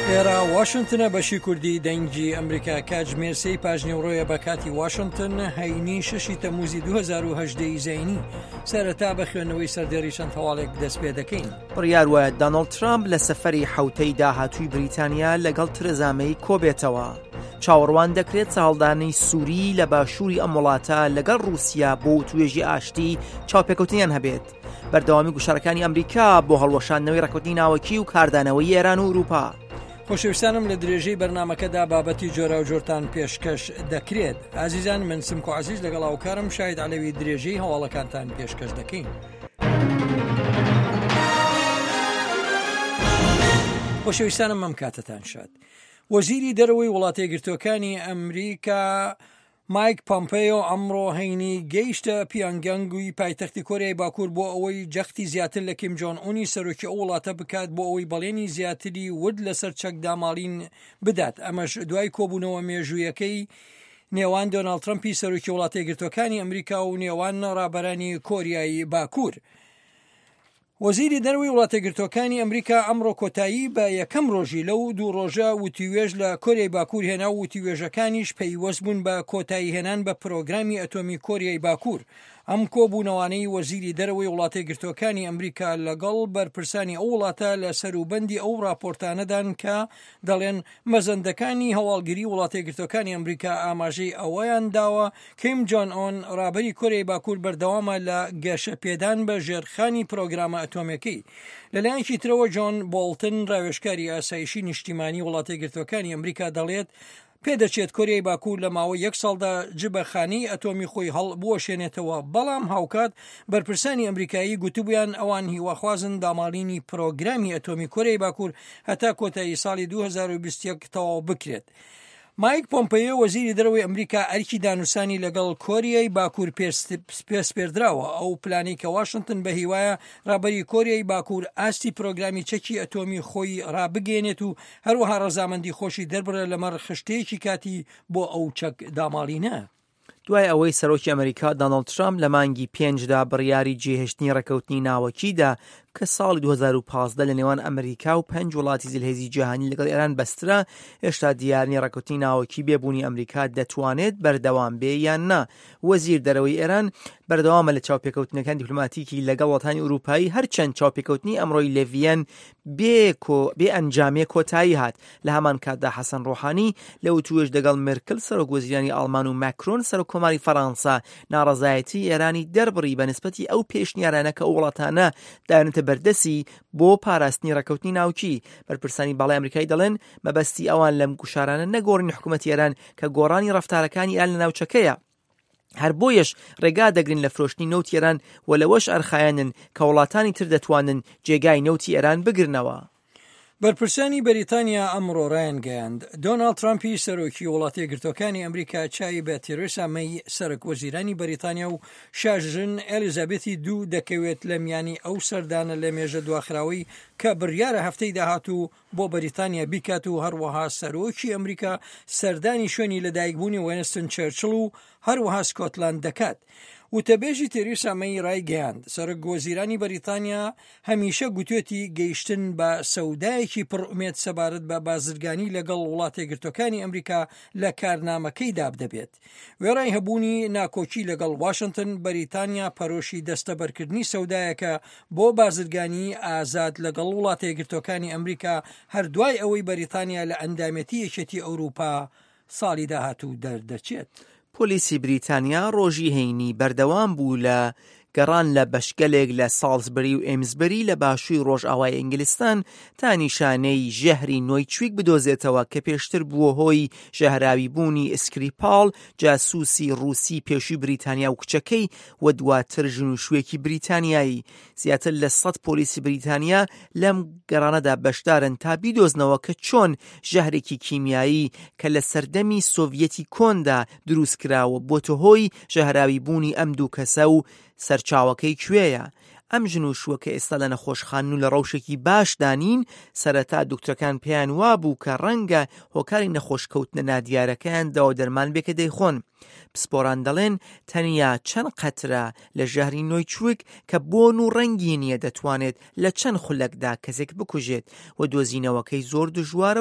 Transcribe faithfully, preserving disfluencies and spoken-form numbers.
ئێرە واشنگتنە بەشی کوردی دەنگی ئەمریکا کاتژمێر سێی پاژنێوڕۆیە بە کاتی واشنگتن هەینی شەشی تەموزی دوو هەزار و هەژدە زەینی سەرەتا بە خوێندنەوەی سەردێڕی چەند هەواڵێک دەست پێ دەکەین. بڕیار وایە دۆناڵد ترامپ لە سەفەری حەوتەی داهاتووی بریتانیا لەگەڵ ترێزا مەی کۆبێتەوە. چاوەڕوان دەکرێت چاڵدانەی سووری لە باشووری ئەم وڵاتە لەگەڵ رووسیا بۆ توێژی ئاشتی چاوپێکەوتنیان هەبێت. بەردەوامی گوشارەکانی ئەمریکا بۆ هەڵوەشاندنەوەی ڕێکەوتنی ناوەکی و کاردانەوەی ئێران و ئوروپا. خۆشەویستانم لە درێژەی بەرنامەکەدا بابەتی جۆرە و جۆرتان پێشکەش دەکرێت. ئازیزان من سمکۆ عەزیز لەگەڵ هاوکارم شاهید عەلەوی درێژەی هەواڵەکانتان پێشکەش دەکەین. خۆشەویستانم مەم کاتتان شاد. وەزیری دەرەوەی وڵاتە یەکگرتووەکانی ئەمریکا مایک پۆمپیۆ ئەمڕۆ هەینی گەیشتە پیۆنگیانگی پایتەختی کۆریای باکوور بۆ ئەوەی جەختی زیاتر لە کیم جۆن ئونی سەرۆکی ئەو وڵاتە بکات بۆ ئەوەی بەڵێنی زیاتری ورد لەسەر چەکداماڵین بدات. ئەمەش دوای کۆبوونەوە مێژوویەکەی نێوان دۆناڵد ترەمپی سەرۆکی وڵاتە یەکگرتووەکانی ئەمریکا و نێوان ڕابەرانی کۆریای باکوور. وەزیری دەرەوەی وڵاتە یەکگرتووەکانی ئەمریکا ئەمڕۆ کۆتایی بە یەکەم ڕۆژی لەو دوو ڕۆژە وتیوێژ لە کۆریای باکوور هێنا و وتیوێژەکانیش پەیوەست بوون بە کۆتایی هێنان بە پرۆگرامی ئەتۆمی کۆریای باکوور. ئەم کۆبوونەوانەی وەزیری دەرەوەی وڵاتە یەکگرتووەکانی ئەمریکا لەگەڵ بەرپرسانی ئەو وڵاتە لە سەروبەندی ئەو راپۆرتانەدان کە دەڵێن مەزەندەکانی هەواڵگیری وڵاتە یەکگرتووەکانی ئەمریکا ئاماژەی ئەوەیان داوە کیم جۆن ئۆن ڕابەری کۆریای باکوور بەردەوامە لە گەشەپێدان بە ژێرخانی پرۆگرامە ئەتۆمیەکەی. لەلایەنی ترەوە جۆن بۆڵتن ڕاوێژکاری ئاسایشی نیشتیمانی وڵاتە یەکگرتووەکانی ئەمریکا دەڵێت پێدەچێت کۆریای باکوور لە ماوەی یەک ساڵدا جبەخانەی ئەتۆمی خۆی هەڵ بوەشێنێتەوە. بەڵام هاوکات بەرپرسانی ئەمریکایی گوتبوویان ئەوان هیواخوازن داماڵینی پرۆگرامی ئەتۆمی کۆریای باکوور هەتا کۆتایی ساڵی دوو هەزار و بیست و یەک تەواو بکرێت. مایک پۆمپیۆ وەزیری دەرەوەی ئەمریکا ئەرکی دانووسانی لەگەڵ کۆریای باکوور پێسپێردراوە. ئەو پلانەی کە واشنگتن بە هیوایە ڕابەری کۆریای باکوور ئاستی پرۆگرامی چەکی ئەتۆمی خۆی ڕابگەێنێت و هەروەها ڕەزامەندی خۆشی دەربڕێت لەمەڕ خشتەیەکی کاتی بۆ ئەو چەک داماڵینە. دوای ئەوەی سەرۆکی ئەمریکا دۆناڵد ترامپ لە مانگی پێنجدا بڕیاری جێهێشتنی ڕێکەوتنی ناوەکیدا کە ساڵی دوو هەزار و پانزدە لە نێوان ئەمریکا و پەنج وڵاتی زلهێزی جیهانی لەگەڵ ئێران بەسترا، هێشتا دیارنی ڕێکەوتنی ناوەکی بێبوونی ئەمریکا دەتوانێت بەردەوام بێ یان نا. وەزیر دەرەوەی ئێران بەردەوامە لە چاوپێکەوتنەکان دیپلۆماتیکی لەگەڵ وڵاتانی ئوروپایی هەرچەند چاوپێکەوتنی ئەمڕۆی لە ڤیەن بێ ئەنجامێ کۆتایی هات. لە هەمان کاتدا حەسەن ڕۆحانی لە وتوێژ دەگەڵ مێرکل سەرۆکوەزیرانی ئاڵمان و ماکرۆن سەرۆکۆماری فەڕەنسا ناڕەزایەتی ئێرانی دەربڕی بە نسبەتی ئەو پێشنیارانە کە ئەو وڵاتانە دایانێتە بەردەسی بۆ پاراستنی ڕێکەوتنی ناوکی. بەرپرسانی باڵای ئەمریکای دەڵێن مەبەستی ئەوان لەم گوشارانە نەگۆڕینی حکوومەتی ئێران کە گۆڕانی ڕەفتارەکانی ئێران لە ناوچەکەیە. هەر بۆیەش ڕێگا دەگرن لە فرۆشتنی نەوتی ئێران و لەوەش ئەرخایەنن کە وڵاتانی تر دەتوانن جێگای نەوتی ئێران بگرنەوە. بەرپرسانی بەریتانیا ئەمڕۆ ڕایانگەیاند دۆناڵد ترامپی سەرۆکی وڵاتە یەکگرتووەکانی ئەمریکا چای بە تێرێسا مەی سەرۆکوەزیرانی بەریتانیا و شاژن ئەلیزابێتی دوو دەکەوێت لە میانی ئەو سەردانە لە مێژە دواخراوی کە بڕیارە هەفتەی داهاتوو بۆ بەریتانیا بیکات و هەروەها سەرۆکی ئەمریکا سەردانی شوێنی لەدایکبوونی وێنستن چەرچڵ و هەروەها سکۆتلاند دەکات. وتەبێژی تێریسا مەی ڕایگەیاند سەرۆکوەزیرانی بەریتانیا هەمیشە گوتوێتی گەیشتن بە سەودایەکی پڕئومێد سەبارەت بە بازرگانی لەگەڵ وڵاتە یەکگرتووەکانی ئەمریکا لە کارنامەکەی دابدەبێت. وێڕای هەبوونی ناکۆکی لەگەڵ واشنگتن بەریتانیا پەرۆشی دەستەبەرکردنی سەودایەکە بۆ بازرگانی ئازاد لەگەڵ وڵاتە یەکگرتووەکانی ئەمریکا هەردوای ئەوەی بەریتانیا لە ئەندامەتی یەکێتی ئەوروپا ساڵی داهاتوو دەردەچێت. پۆلیسی بریتانیا ڕۆژی هەینی بەردەوام بوو لە گەڕان لە بەشگەلێک لە ساڵزبری و ئێمزبری لە باشووری ڕۆژئاوای ئینگلیستان تا نیشانەی ژەهری نۆیچویک بدۆزێتەوە کە پێشتر بووە هۆی ژەهراوی بوونی ئسکریپال جاسووسی ڕووسی پێشووی بریتانیا و کچەکەی و دواتر ژنوشوێکی بریتانیایی. زیاتر لە سەد پۆلیسی بریتانیا لەم گەڕانەدا بەشدارن تا بیدۆزنەوە کە چۆن ژەهرێکی کیمیایی کە لە سەردەمی سۆڤیەتی کۆندا دروستکراوە بۆتە هۆی ژەهراوی بوونی ئەم دوو کەسە و سەرچاوەکەی کوێیە. ئەم ژنوشووە کە ئێستا لە نەخۆشخانە و لە ڕەوشێکی باش دانین سەرەتا دکتۆرەکان پێیان وابوو کە ڕەنگە هۆکاری نەخۆشکەوتنە نادیارەکەیان داوا دەرمان بێکە دەیخۆن. پسپۆران دەڵێن تەنیا چەند قەترە لە ژەهری نۆیچویک کە بۆن و ڕەنگی نییە دەتوانێت لە چەند خولەکدا کەسێک بکوژێت و دۆزینەوەکەی زۆر دژوارە